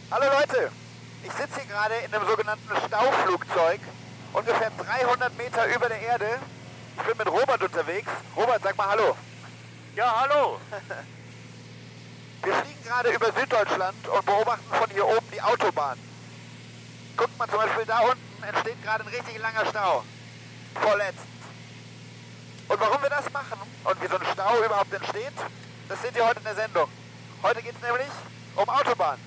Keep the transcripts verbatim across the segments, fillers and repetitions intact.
Hallo Leute, ich sitze hier gerade in einem sogenannten Stauflugzeug, ungefähr dreihundert Meter über der Erde. Ich bin mit Robert unterwegs. Robert, sag mal Hallo. Ja, hallo. Wir fliegen gerade über Süddeutschland und beobachten von hier oben die Autobahn. Guckt mal zum Beispiel, da unten entsteht gerade ein richtig langer Stau. Vorletzt. Und warum wir das machen und wie so ein Stau überhaupt entsteht, das seht ihr heute in der Sendung. Heute geht es nämlich um Autobahnen.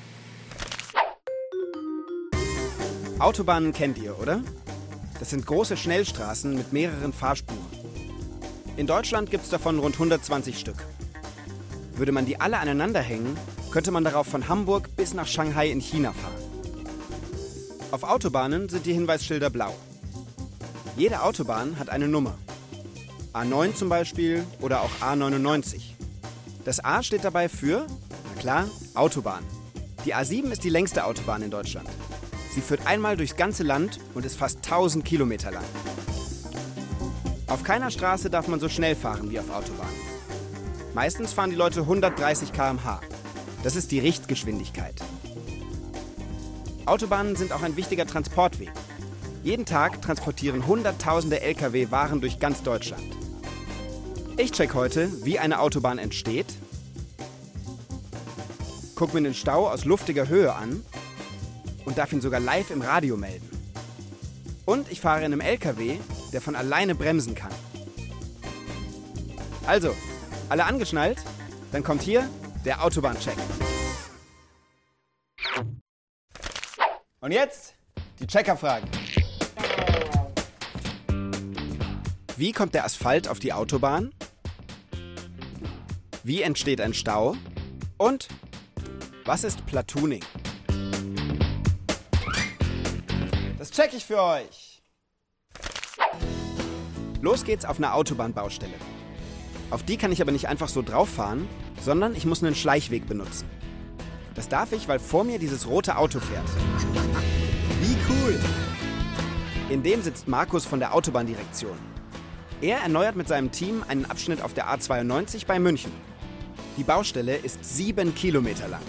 Autobahnen kennt ihr, oder? Das sind große Schnellstraßen mit mehreren Fahrspuren. In Deutschland gibt es davon rund hundertzwanzig Stück. Würde man die alle aneinander hängen, könnte man darauf von Hamburg bis nach Shanghai in China fahren. Auf Autobahnen sind die Hinweisschilder blau. Jede Autobahn hat eine Nummer. A neun zum Beispiel oder auch A neunundneunzig. Das A steht dabei für, na klar, Autobahn. Die A sieben ist die längste Autobahn in Deutschland. Sie führt einmal durchs ganze Land und ist fast tausend Kilometer lang. Auf keiner Straße darf man so schnell fahren wie auf Autobahnen. Meistens fahren die Leute hundertdreißig Kilometer pro Stunde. Das ist die Richtgeschwindigkeit. Autobahnen sind auch ein wichtiger Transportweg. Jeden Tag transportieren Hunderttausende L K W Waren durch ganz Deutschland. Ich check heute, wie eine Autobahn entsteht, guck mir den Stau aus luftiger Höhe an und darf ihn sogar live im Radio melden. Und ich fahre in einem L K W, der von alleine bremsen kann. Also, alle angeschnallt? Dann kommt hier der Autobahncheck. Und jetzt die Checkerfragen. Wie kommt der Asphalt auf die Autobahn? Wie entsteht ein Stau? Und was ist Platooning? Das check ich für euch. Los geht's auf einer Autobahnbaustelle. Auf die kann ich aber nicht einfach so drauf fahren, sondern ich muss einen Schleichweg benutzen. Das darf ich, weil vor mir dieses rote Auto fährt. Wie cool! In dem sitzt Markus von der Autobahndirektion. Er erneuert mit seinem Team einen Abschnitt auf der A zweiundneunzig bei München. Die Baustelle ist sieben Kilometer lang.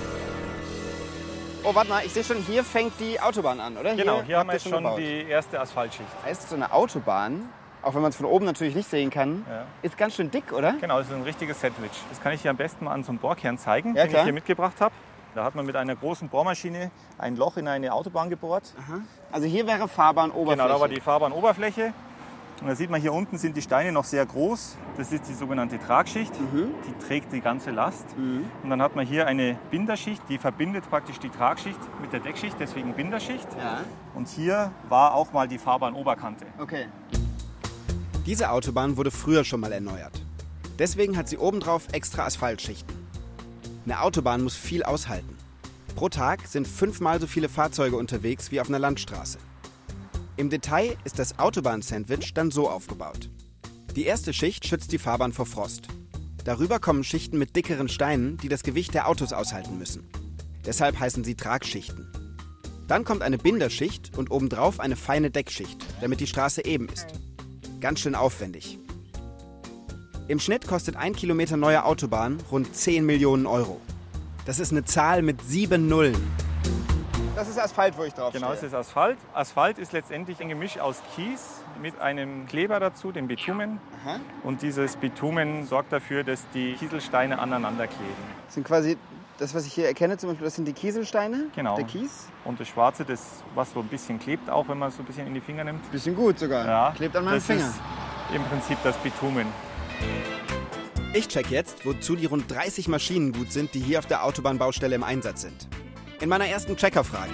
Oh, warte mal, ich sehe schon, hier fängt die Autobahn an, oder? Genau, hier, hier haben wir jetzt schon gebaut. die erste Asphaltschicht. Heißt, so eine Autobahn, auch wenn man es von oben natürlich nicht sehen kann, Ja. ist ganz schön dick, oder? Genau, das ist ein richtiges Sandwich. Das kann ich dir am besten mal an so einem Bohrkern zeigen, Ja, den klar. ich hier mitgebracht habe. Da hat man mit einer großen Bohrmaschine ein Loch in eine Autobahn gebohrt. Aha. Also hier wäre Fahrbahnoberfläche. Genau, da war die Fahrbahnoberfläche. Und da sieht man, hier unten sind die Steine noch sehr groß. Das ist die sogenannte Tragschicht. Mhm. Die trägt die ganze Last. Mhm. Und dann hat man hier eine Binderschicht, die verbindet praktisch die Tragschicht mit der Deckschicht, deswegen Binderschicht. Ja, Und hier war auch mal die Fahrbahnoberkante. okay. Diese Autobahn wurde früher schon mal erneuert. Deswegen hat sie obendrauf extra Asphaltschichten. Eine Autobahn muss viel aushalten. Pro Tag sind fünfmal so viele Fahrzeuge unterwegs wie auf einer Landstraße. Im Detail ist das Autobahn-Sandwich dann so aufgebaut. Die erste Schicht schützt die Fahrbahn vor Frost. Darüber kommen Schichten mit dickeren Steinen, die das Gewicht der Autos aushalten müssen. Deshalb heißen sie Tragschichten. Dann kommt eine Binderschicht und obendrauf eine feine Deckschicht, damit die Straße eben ist. Ganz schön aufwendig. Im Schnitt kostet ein Kilometer neue Autobahn rund zehn Millionen Euro. Das ist eine Zahl mit sieben Nullen. Das ist Asphalt, wo ich drauf Genau, es ist Asphalt. Asphalt ist letztendlich ein Gemisch aus Kies mit einem Kleber dazu, dem Bitumen. Aha. Und dieses Bitumen sorgt dafür, dass die Kieselsteine aneinander kleben. Das sind quasi, das was ich hier erkenne zum Beispiel, das sind die Kieselsteine, Genau. der Kies. Und das Schwarze, das, was so ein bisschen klebt, auch wenn man es so ein bisschen in die Finger nimmt. Bisschen gut sogar, Ja, klebt an meinem das Finger. ist im Prinzip das Bitumen. Ich check jetzt, wozu die rund dreißig Maschinen gut sind, die hier auf der Autobahnbaustelle im Einsatz sind. In meiner ersten Checkerfrage.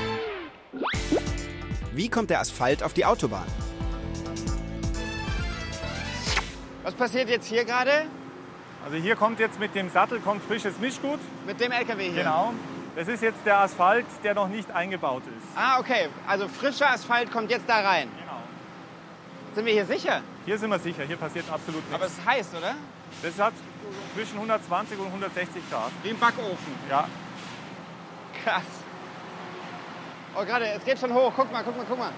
Wie kommt der Asphalt auf die Autobahn? Was passiert jetzt hier gerade Also hier kommt jetzt mit dem Sattel kommt frisches Mischgut. mit dem L K W hier? Genau. Das ist jetzt der Asphalt, der noch nicht eingebaut ist. Ah, okay. Also frischer Asphalt kommt jetzt da rein. Genau. Sind wir hier sicher? Hier sind wir sicher, hier passiert absolut nichts. Aber es ist heiß, oder? Das hat zwischen hundertzwanzig und hundertsechzig Grad. Wie im Backofen. Ja. Krass. Oh, gerade, es geht schon hoch. Guck mal, guck mal, guck mal.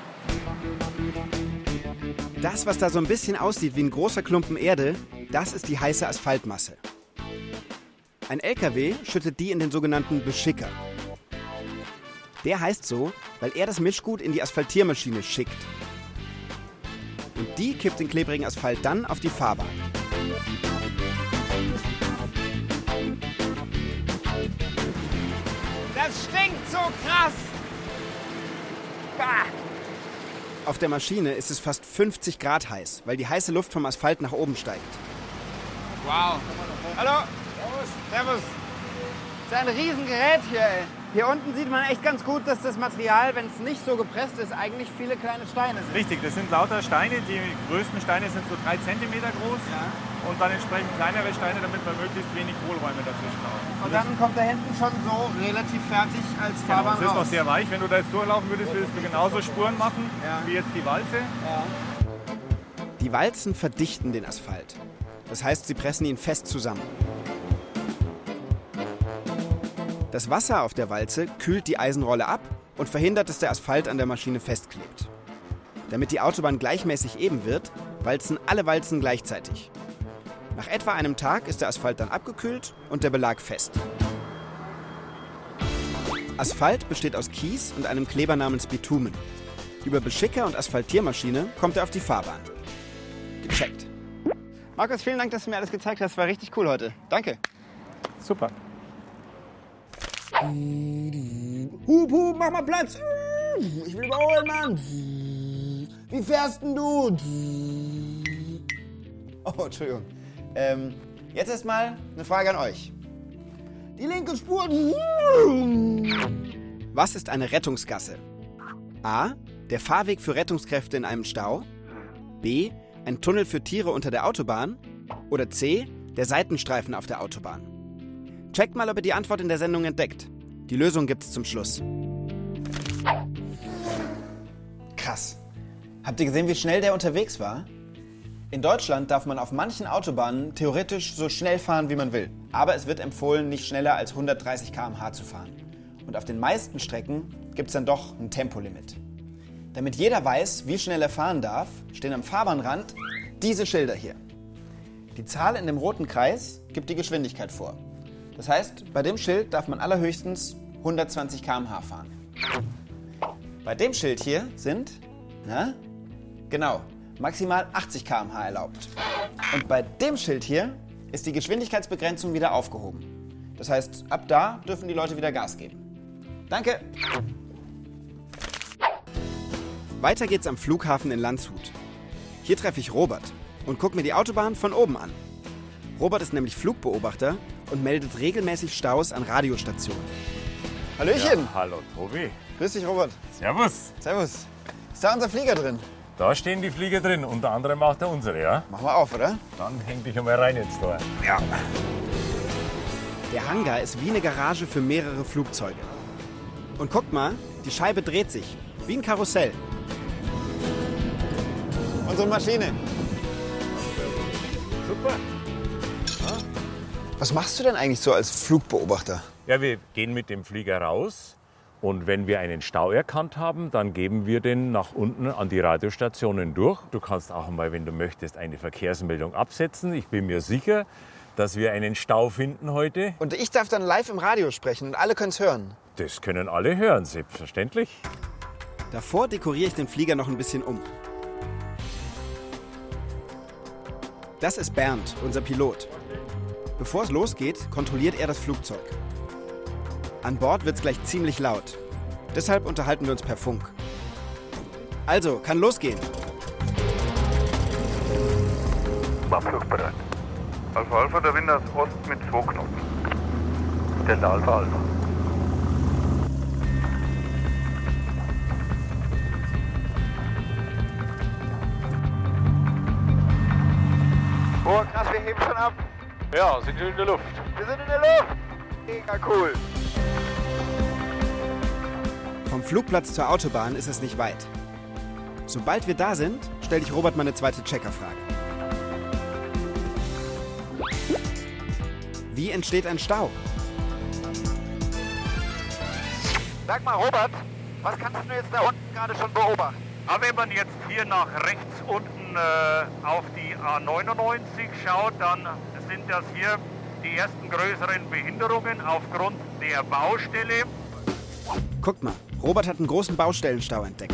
Das, was da so ein bisschen aussieht wie ein großer Klumpen Erde, das ist die heiße Asphaltmasse. Ein L K W schüttet die in den sogenannten Beschicker. Der heißt so, weil er das Mischgut in die Asphaltiermaschine schickt. Und die kippt den klebrigen Asphalt dann auf die Fahrbahn. Das stinkt so krass! Bah. Auf der Maschine ist es fast fünfzig Grad heiß, weil die heiße Luft vom Asphalt nach oben steigt. Wow. Hallo. Servus. Servus. Das ist ein Riesengerät hier, ey. Hier unten sieht man echt ganz gut, dass das Material, wenn es nicht so gepresst ist, eigentlich viele kleine Steine sind. Richtig, das sind lauter Steine. Die größten Steine sind so drei Zentimeter groß. Ja. Und dann entsprechend kleinere Steine, damit man möglichst wenig Hohlräume dazwischen hat. Und dann kommt da hinten schon so relativ fertig als Fahrbahn genau, es ist raus. noch sehr weich. Wenn du da jetzt durchlaufen würdest, würdest du genauso Spuren machen, ja. wie jetzt die Walze. Ja. Die Walzen verdichten den Asphalt. Das heißt, sie pressen ihn fest zusammen. Das Wasser auf der Walze kühlt die Eisenrolle ab und verhindert, dass der Asphalt an der Maschine festklebt. Damit die Autobahn gleichmäßig eben wird, walzen alle Walzen gleichzeitig. Nach etwa einem Tag ist der Asphalt dann abgekühlt und der Belag fest. Asphalt besteht aus Kies und einem Kleber namens Bitumen. Über Beschicker und Asphaltiermaschine kommt er auf die Fahrbahn. Gecheckt. Markus, vielen Dank, dass du mir alles gezeigt hast. War richtig cool heute. Danke. Super. Hup, hup, mach mal Platz. Ich will überholen, Mann. Wie fährst denn du? Oh, Entschuldigung. Ähm, jetzt erstmal eine Frage an euch. Die linke Spur. Was ist eine Rettungsgasse? A. Der Fahrweg für Rettungskräfte in einem Stau. B. Ein Tunnel für Tiere unter der Autobahn. Oder C. Der Seitenstreifen auf der Autobahn. Checkt mal, ob ihr die Antwort in der Sendung entdeckt. Die Lösung gibt's zum Schluss. Krass. Habt ihr gesehen, wie schnell der unterwegs war? In Deutschland darf man auf manchen Autobahnen theoretisch so schnell fahren, wie man will. Aber es wird empfohlen, nicht schneller als hundertdreißig Kilometer pro Stunde zu fahren. Und auf den meisten Strecken gibt es dann doch ein Tempolimit. Damit jeder weiß, wie schnell er fahren darf, stehen am Fahrbahnrand diese Schilder hier. Die Zahl in dem roten Kreis gibt die Geschwindigkeit vor. Das heißt, bei dem Schild darf man allerhöchstens hundertzwanzig Kilometer pro Stunde fahren. Bei dem Schild hier sind, na, genau, maximal achtzig Kilometer pro Stunde erlaubt. Und bei dem Schild hier ist die Geschwindigkeitsbegrenzung wieder aufgehoben. Das heißt, ab da dürfen die Leute wieder Gas geben. Danke! Weiter geht's am Flughafen in Landshut. Hier treffe ich Robert und gucke mir die Autobahn von oben an. Robert ist nämlich Flugbeobachter und meldet regelmäßig Staus an Radiostationen. Hallöchen! Ja, hallo Tobi. Grüß dich, Robert. Servus. Servus. Ist da unser Flieger drin? Da stehen die Flieger drin, unter anderem auch der unsere, ja? Machen wir auf, oder? Dann häng dich einmal rein jetzt da. Ja. Der Hangar ist wie eine Garage für mehrere Flugzeuge. Und guckt mal, die Scheibe dreht sich, wie ein Karussell. Unsere Maschine. Super. Was machst du denn eigentlich so als Flugbeobachter? Ja, wir gehen mit dem Flieger raus und wenn wir einen Stau erkannt haben, dann geben wir den nach unten an die Radiostationen durch. Du kannst auch mal, wenn du möchtest, eine Verkehrsmeldung absetzen. Ich bin mir sicher, dass wir einen Stau finden heute. Und ich darf dann live im Radio sprechen und alle können es hören. Das können alle hören, selbstverständlich. Davor dekoriere ich den Flieger noch ein bisschen um. Das ist Bernd, unser Pilot. Bevor es losgeht, kontrolliert er das Flugzeug. An Bord wird's gleich ziemlich laut. Deshalb unterhalten wir uns per Funk. Also, kann losgehen. Abflugbereit. Alpha Alpha, der Wind aus Ost mit zwei Knoten. Delta Alpha Alpha. Oh, krass, wir heben schon ab. Ja, sind in der Luft. Wir sind in der Luft. Mega cool. Vom Flugplatz zur Autobahn ist es nicht weit. Sobald wir da sind, stelle ich Robert meine zweite Checkerfrage. Wie entsteht ein Stau? Sag mal, Robert, was kannst du jetzt da unten gerade schon beobachten? Aber wenn man jetzt hier nach rechts unten äh, auf die A neunundneunzig schaut, dann sind das hier die ersten größeren Behinderungen aufgrund der Baustelle. Guckt mal, Robert hat einen großen Baustellenstau entdeckt.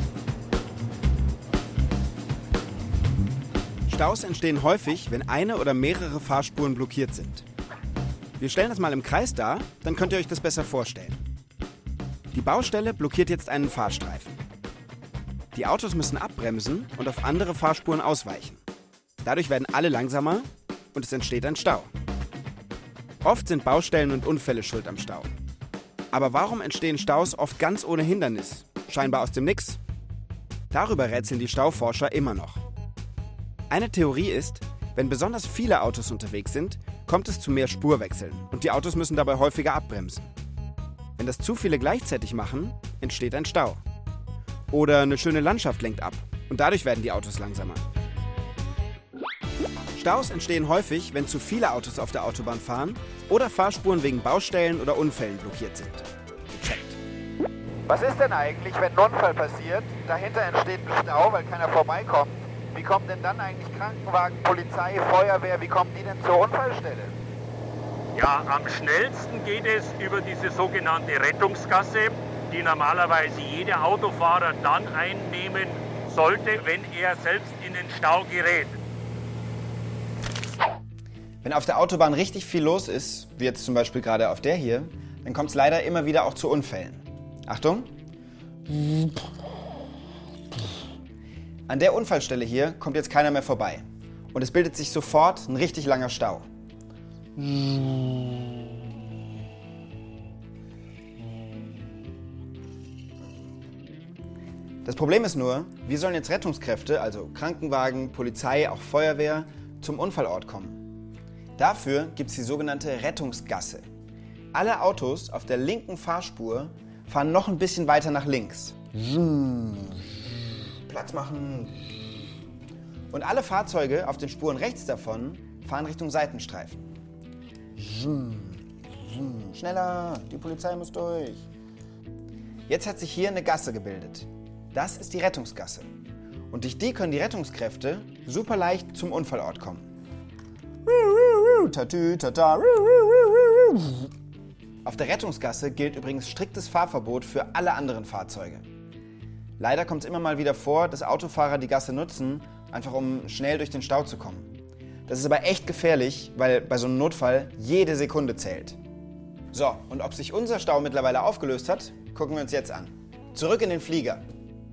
Staus entstehen häufig, wenn eine oder mehrere Fahrspuren blockiert sind. Wir stellen das mal im Kreis dar, dann könnt ihr euch das besser vorstellen. Die Baustelle blockiert jetzt einen Fahrstreifen. Die Autos müssen abbremsen und auf andere Fahrspuren ausweichen. Dadurch werden alle langsamer und es entsteht ein Stau. Oft sind Baustellen und Unfälle schuld am Stau. Aber warum entstehen Staus oft ganz ohne Hindernis, scheinbar aus dem Nix? Darüber rätseln die Stauforscher immer noch. Eine Theorie ist, wenn besonders viele Autos unterwegs sind, kommt es zu mehr Spurwechseln und die Autos müssen dabei häufiger abbremsen. Wenn das zu viele gleichzeitig machen, entsteht ein Stau. Oder eine schöne Landschaft lenkt ab und dadurch werden die Autos langsamer. Staus entstehen häufig, wenn zu viele Autos auf der Autobahn fahren oder Fahrspuren wegen Baustellen oder Unfällen blockiert sind. Gecheckt. Was ist denn eigentlich, wenn ein Unfall passiert, dahinter entsteht ein Stau, weil keiner vorbeikommt? Wie kommen denn dann eigentlich Krankenwagen, Polizei, Feuerwehr, wie kommen die denn zur Unfallstelle? Ja, am schnellsten geht es über diese sogenannte Rettungsgasse, die normalerweise jeder Autofahrer dann einnehmen sollte, wenn er selbst in den Stau gerät. Wenn auf der Autobahn richtig viel los ist, wie jetzt zum Beispiel gerade auf der hier, dann kommt es leider immer wieder auch zu Unfällen. Achtung! An der Unfallstelle hier kommt jetzt keiner mehr vorbei. Und es bildet sich sofort ein richtig langer Stau. Das Problem ist nur, wie sollen jetzt Rettungskräfte, also Krankenwagen, Polizei, auch Feuerwehr, zum Unfallort kommen? Dafür gibt es die sogenannte Rettungsgasse. Alle Autos auf der linken Fahrspur fahren noch ein bisschen weiter nach links. Platz machen. Und alle Fahrzeuge auf den Spuren rechts davon fahren Richtung Seitenstreifen. Schneller, die Polizei muss durch. Jetzt hat sich hier eine Gasse gebildet. Das ist die Rettungsgasse. Und durch die können die Rettungskräfte super leicht zum Unfallort kommen. Tatü, tata. Auf der Rettungsgasse gilt übrigens striktes Fahrverbot für alle anderen Fahrzeuge. Leider kommt es immer mal wieder vor, dass Autofahrer die Gasse nutzen, einfach um schnell durch den Stau zu kommen. Das ist aber echt gefährlich, weil bei so einem Notfall jede Sekunde zählt. So, und ob sich unser Stau mittlerweile aufgelöst hat, gucken wir uns jetzt an. Zurück in den Flieger.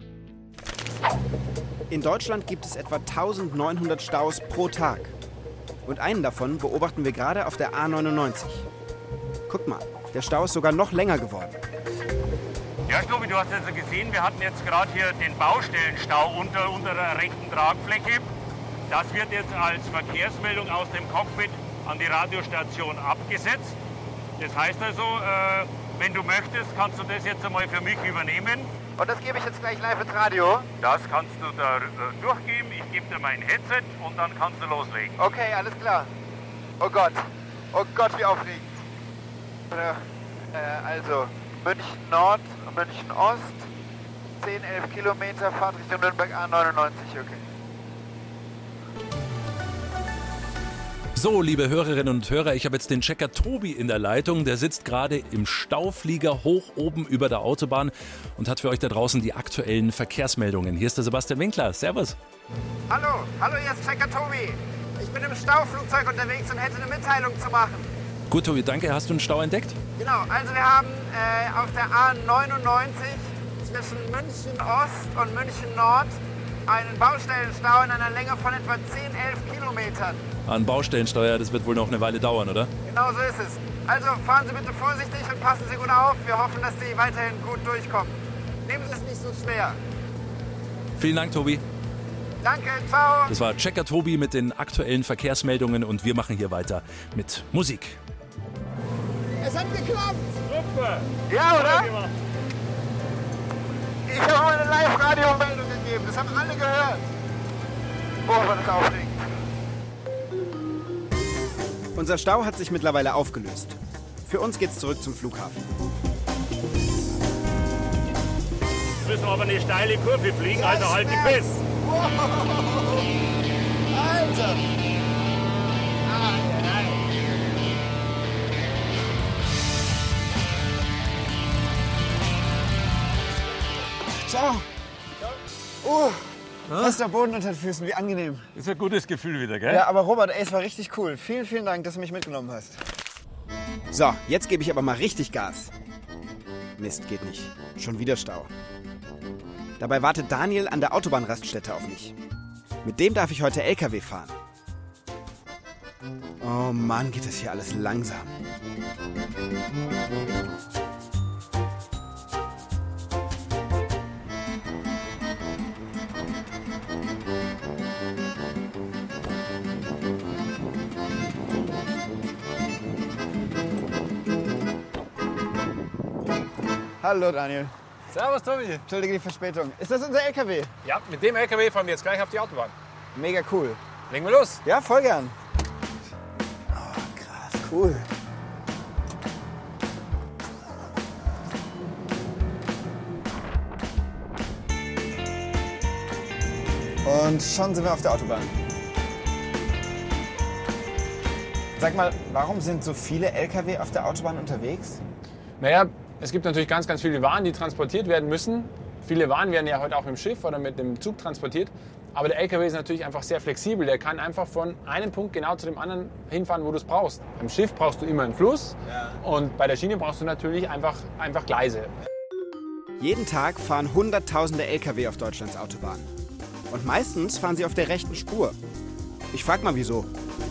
In Deutschland gibt es etwa eintausendneunhundert Staus pro Tag. Und einen davon beobachten wir gerade auf der A neunundneunzig. Guck mal, der Stau ist sogar noch länger geworden. Ja, Tobi, du hast also gesehen, wir hatten jetzt gerade hier den Baustellenstau unter, unter der rechten Tragfläche. Das wird jetzt als Verkehrsmeldung aus dem Cockpit an die Radiostation abgesetzt. Das heißt also, äh, wenn du möchtest, kannst du das jetzt einmal für mich übernehmen. Und das gebe ich jetzt gleich live ins Radio? Das kannst du da äh, durchgeben. Ich gebe dir mein Headset und dann kannst du loslegen. Okay, alles klar. Oh Gott. Oh Gott, wie aufregend. Äh, also, München Nord, München Ost, zehn, elf Kilometer, Fahrt Richtung Nürnberg A neunundneunzig, okay. So, liebe Hörerinnen und Hörer, ich habe jetzt den Checker Tobi in der Leitung. Der sitzt gerade im Stauflieger hoch oben über der Autobahn und hat für euch da draußen die aktuellen Verkehrsmeldungen. Hier ist der Sebastian Winkler. Servus. Hallo, hallo, hier ist Checker Tobi. Ich bin im Stauflugzeug unterwegs und hätte eine Mitteilung zu machen. Gut, Tobi, danke. Hast du einen Stau entdeckt? Genau, also wir haben äh, auf der A neunundneunzig zwischen München Ost und München Nord einen Baustellenstau in einer Länge von etwa zehn, elf Kilometern. An Baustellensteuer, das wird wohl noch eine Weile dauern, oder? Genau so ist es. Also fahren Sie bitte vorsichtig und passen Sie gut auf. Wir hoffen, dass Sie weiterhin gut durchkommen. Nehmen Sie es nicht so schwer. Vielen Dank, Tobi. Danke, ciao. Das war Checker Tobi mit den aktuellen Verkehrsmeldungen und wir machen hier weiter mit Musik. Es hat geklappt! Super! Ja, oder? Ich habe mal eine Live-Radio-Meldung gegeben. Das haben alle gehört. Boah, war das aufregend. Unser Stau hat sich mittlerweile aufgelöst. Für uns geht's zurück zum Flughafen. Jetzt müssen wir aber eine steile Kurve fliegen, also halt dich fest. Wow. Alter! Ah, nein. Ciao. Uh, fester Boden unter den Füßen, wie angenehm. Ist ein gutes Gefühl wieder, gell? Ja, aber Robert, ey, es war richtig cool. Vielen, vielen Dank, dass du mich mitgenommen hast. So, jetzt gebe ich aber mal richtig Gas. Mist, geht nicht. Schon wieder Stau. Dabei wartet Daniel an der Autobahnraststätte auf mich. Mit dem darf ich heute L K W fahren. Oh Mann, geht das hier alles langsam. Hallo Daniel. Servus Tobi. Entschuldige die Verspätung. Ist das unser L K W? Ja, mit dem L K W fahren wir jetzt gleich auf die Autobahn. Mega cool. Legen wir los. Ja, voll gern. Oh, krass, cool. Und schon sind wir auf der Autobahn. Sag mal, warum sind so viele L K W auf der Autobahn unterwegs? Naja, es gibt natürlich ganz, ganz viele Waren, die transportiert werden müssen. Viele Waren werden ja heute auch mit dem Schiff oder mit dem Zug transportiert. Aber der L K W ist natürlich einfach sehr flexibel. Der kann einfach von einem Punkt genau zu dem anderen hinfahren, wo du es brauchst. Beim Schiff brauchst du immer einen Fluss. Ja. Und bei der Schiene brauchst du natürlich einfach, einfach Gleise. Jeden Tag fahren Hunderttausende L K W auf Deutschlands Autobahnen. Und meistens fahren sie auf der rechten Spur. Ich frag mal, wieso.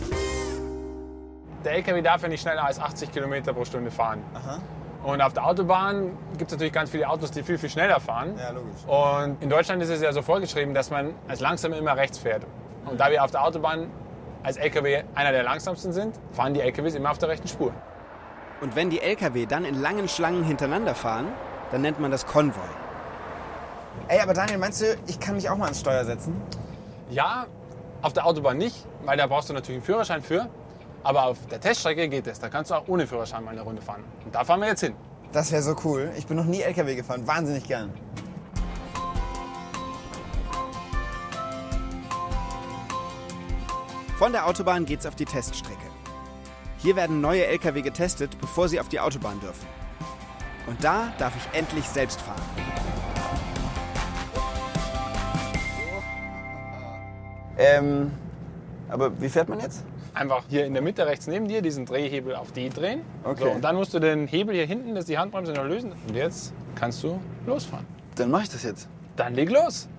Der L K W darf ja nicht schneller als achtzig Kilometer pro Stunde fahren. Aha. Und auf der Autobahn gibt es natürlich ganz viele Autos, die viel, viel schneller fahren. Ja, logisch. Und in Deutschland ist es ja so vorgeschrieben, dass man als Langsamer immer rechts fährt. Und da wir auf der Autobahn als L K W einer der langsamsten sind, fahren die L K Ws immer auf der rechten Spur. Und wenn die L K W dann in langen Schlangen hintereinander fahren, dann nennt man das Konvoi. Ey, aber Daniel, meinst du, ich kann mich auch mal ans Steuer setzen? Ja, auf der Autobahn nicht, weil da brauchst du natürlich einen Führerschein für. Aber auf der Teststrecke geht es. Da kannst du auch ohne Führerschein mal eine Runde fahren. Und da fahren wir jetzt hin. Das wäre so cool. Ich bin noch nie L K W gefahren. Wahnsinnig gern. Von der Autobahn geht's auf die Teststrecke. Hier werden neue L K W getestet, bevor sie auf die Autobahn dürfen. Und da darf ich endlich selbst fahren. Ähm, aber wie fährt man jetzt? Einfach hier in der Mitte rechts neben dir diesen Drehhebel auf D drehen. Okay. So, und dann musst du den Hebel hier hinten, das ist die Handbremse, noch lösen. Und jetzt kannst du losfahren. Dann mache ich das jetzt. Dann leg los.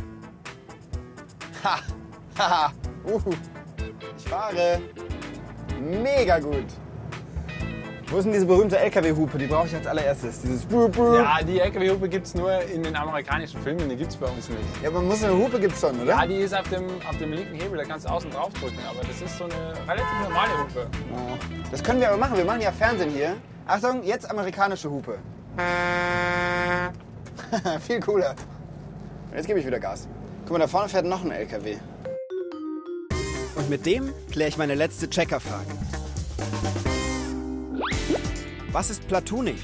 Ha! Haha! Uhu. Ich fahre. Mega gut. Wo ist denn diese berühmte L K W-Hupe? Die brauche ich als allererstes. Dieses Brr, Brr. Ja, die L K W-Hupe gibt es nur in den amerikanischen Filmen, die gibt es bei uns nicht. Ja, aber muss eine Hupe gibt's schon, oder? Ja, die ist auf dem, auf dem linken Hebel, da kannst du außen drauf drücken. Aber das ist so eine relativ normale Hupe. Oh. Das können wir aber machen. Wir machen ja Fernsehen hier. Achtung, jetzt amerikanische Hupe. Viel cooler. Und jetzt gebe ich wieder Gas. Guck mal, da vorne fährt noch ein L K W. Und mit dem kläre ich meine letzte Checkerfrage. Was ist Platooning?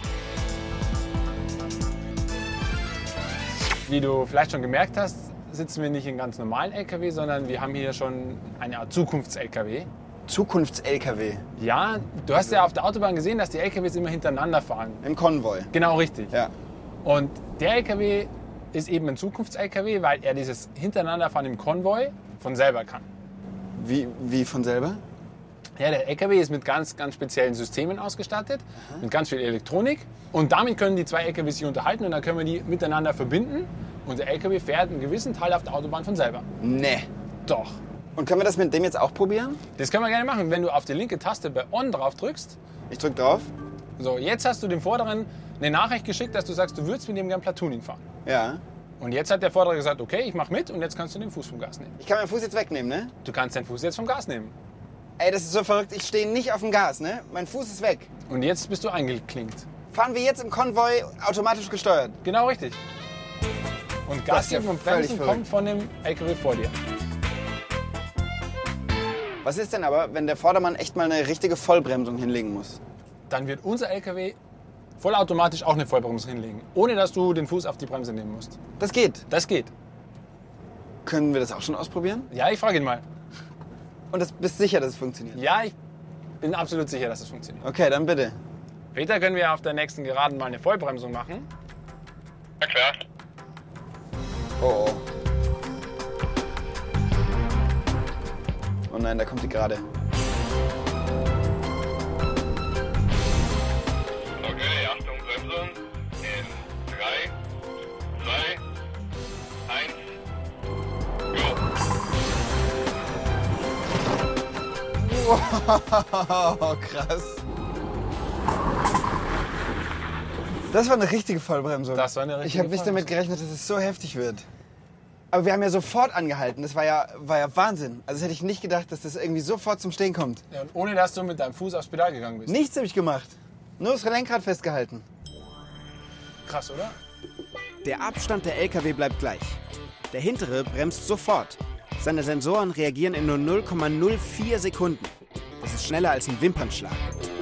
Wie du vielleicht schon gemerkt hast, sitzen wir nicht in ganz normalen L K W, sondern wir haben hier schon eine Art Zukunfts-L K W. Zukunfts-L K W? Ja, du hast ja auf der Autobahn gesehen, dass die L K Ws immer hintereinander fahren. Im Konvoi? Genau, richtig. Ja. Und der L K W ist eben ein Zukunfts-L K W, weil er dieses Hintereinanderfahren im Konvoi von selber kann. Wie, wie von selber? Ja, der L K W ist mit ganz, ganz speziellen Systemen ausgestattet, Aha. mit ganz viel Elektronik. Und damit können die zwei L K Ws sich unterhalten und dann können wir die miteinander verbinden. Und der L K W fährt einen gewissen Teil auf der Autobahn von selber. Nee. Doch. Und können wir das mit dem jetzt auch probieren? Das können wir gerne machen. Wenn du auf die linke Taste bei On drauf drückst. Ich drück drauf. So, jetzt hast du dem Vorderen eine Nachricht geschickt, dass du sagst, du würdest mit dem gerne Platooning fahren. Ja. Und jetzt hat der Vordere gesagt, okay, ich mach mit und jetzt kannst du den Fuß vom Gas nehmen. Ich kann meinen Fuß jetzt wegnehmen, ne? Du kannst deinen Fuß jetzt vom Gas nehmen. Ey, das ist so verrückt. Ich stehe nicht auf dem Gas, ne? Mein Fuß ist weg. Und jetzt bist du eingeklinkt. Fahren wir jetzt im Konvoi automatisch gesteuert? Genau richtig. Und Gas geben und Bremsen kommt von dem L K W vor dir. Was ist denn aber, wenn der Vordermann echt mal eine richtige Vollbremsung hinlegen muss? Dann wird unser L K W vollautomatisch auch eine Vollbremsung hinlegen, ohne dass du den Fuß auf die Bremse nehmen musst. Das geht? Das geht. Können wir das auch schon ausprobieren? Ja, ich frage ihn mal. Und du bist sicher, dass es funktioniert? Ja, ich bin absolut sicher, dass es funktioniert. Okay, dann bitte. Peter, können wir auf der nächsten Geraden mal eine Vollbremsung machen? Ja, klar. Oh, oh. Oh nein, da kommt die gerade. Okay, Achtung, Bremsung. In drei, zwei, eins, go! Wow, krass. Das war eine richtige Vollbremsung. Das war eine richtige Ich habe nicht damit gerechnet, dass es so heftig wird. Aber wir haben ja sofort angehalten. Das war ja, war ja Wahnsinn. Also das hätte ich nicht gedacht, dass das irgendwie sofort zum Stehen kommt. Ja, und ohne dass du mit deinem Fuß aufs Pedal gegangen bist. Nichts habe ich gemacht. Nur das Lenkrad festgehalten. Krass, oder? Der Abstand der L K W bleibt gleich. Der hintere bremst sofort. Seine Sensoren reagieren in nur null Komma null vier Sekunden. Das ist schneller als ein Wimpernschlag.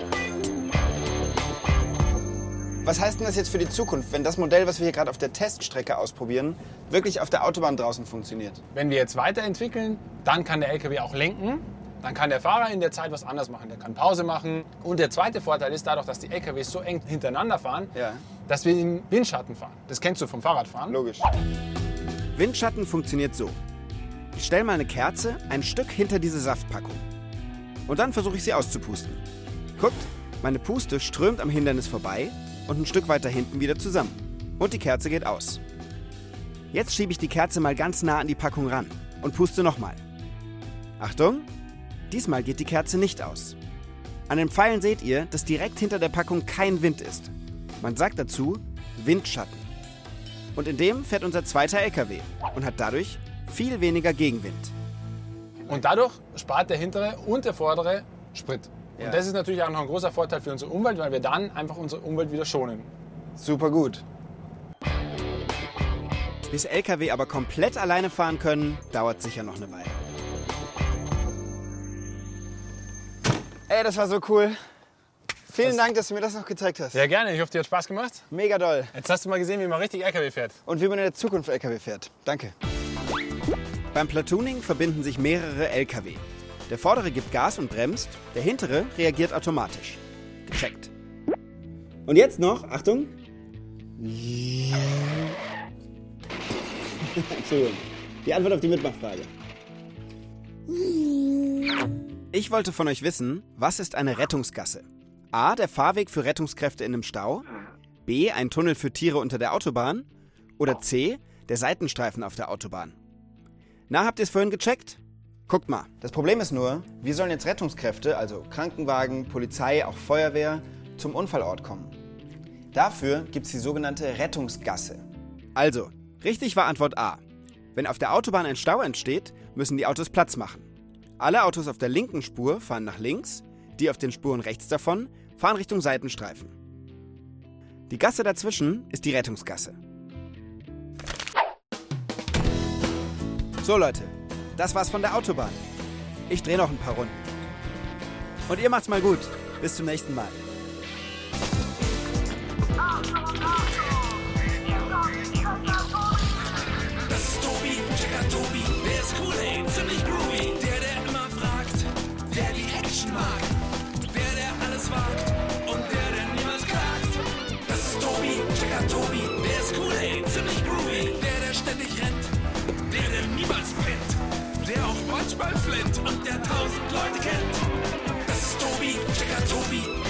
Was heißt denn das jetzt für die Zukunft, wenn das Modell, was wir hier gerade auf der Teststrecke ausprobieren, wirklich auf der Autobahn draußen funktioniert? Wenn wir jetzt weiterentwickeln, dann kann der L K W auch lenken. Dann kann der Fahrer in der Zeit was anderes machen. Der kann Pause machen. Und der zweite Vorteil ist dadurch, dass die L K Ws so eng hintereinander fahren, Ja. dass wir im Windschatten fahren. Das kennst du vom Fahrradfahren. Logisch. Windschatten funktioniert so. Ich stelle mal eine Kerze ein Stück hinter diese Saftpackung. Und dann versuche ich sie auszupusten. Guckt, meine Puste strömt am Hindernis vorbei und ein Stück weiter hinten wieder zusammen. Und die Kerze geht aus. Jetzt schiebe ich die Kerze mal ganz nah an die Packung ran und puste nochmal. Achtung, diesmal geht die Kerze nicht aus. An den Pfeilen seht ihr, dass direkt hinter der Packung kein Wind ist. Man sagt dazu Windschatten. Und in dem fährt unser zweiter L K W und hat dadurch viel weniger Gegenwind. Und dadurch spart der hintere und der vordere Sprit. Ja. Und das ist natürlich auch noch ein großer Vorteil für unsere Umwelt, weil wir dann einfach unsere Umwelt wieder schonen. Super gut. Bis L K W aber komplett alleine fahren können, dauert sicher noch eine Weile. Ey, das war so cool. Vielen Dank, dass du mir das noch gezeigt hast. Sehr gerne, ich hoffe, dir hat Spaß gemacht. Mega doll. Jetzt hast du mal gesehen, wie man richtig L K W fährt. Und wie man in der Zukunft L K W fährt. Danke. Beim Platooning verbinden sich mehrere L K W. Der vordere gibt Gas und bremst, der hintere reagiert automatisch. Gecheckt. Und jetzt noch, Achtung. Entschuldigung. Die Antwort auf die Mitmachfrage. Ich wollte von euch wissen, was ist eine Rettungsgasse? A, der Fahrweg für Rettungskräfte in einem Stau. B, ein Tunnel für Tiere unter der Autobahn. Oder C, der Seitenstreifen auf der Autobahn. Na, habt ihr es vorhin gecheckt? Guckt mal. Das Problem ist nur, wie sollen jetzt Rettungskräfte, also Krankenwagen, Polizei, auch Feuerwehr, zum Unfallort kommen? Dafür gibt es die sogenannte Rettungsgasse. Also, richtig war Antwort A. Wenn auf der Autobahn ein Stau entsteht, müssen die Autos Platz machen. Alle Autos auf der linken Spur fahren nach links, die auf den Spuren rechts davon fahren Richtung Seitenstreifen. Die Gasse dazwischen ist die Rettungsgasse. So Leute, das war's von der Autobahn. Ich drehe noch ein paar Runden. Und ihr macht's mal gut. Bis zum nächsten Mal. Das ist Tobi, Checker Tobi, der ist cool, ey, ziemlich groovy. Der, der immer fragt, der die Action mag. Der, der alles wagt und der, der niemals klagt. Das ist Tobi, Checker Tobi, der ist cool, ey, ziemlich groovy. Der, der ständig rennt, der, der niemals pennt. Der auch manchmal flennt und der tausend Leute kennt. Das ist Tobi, Checker Tobi,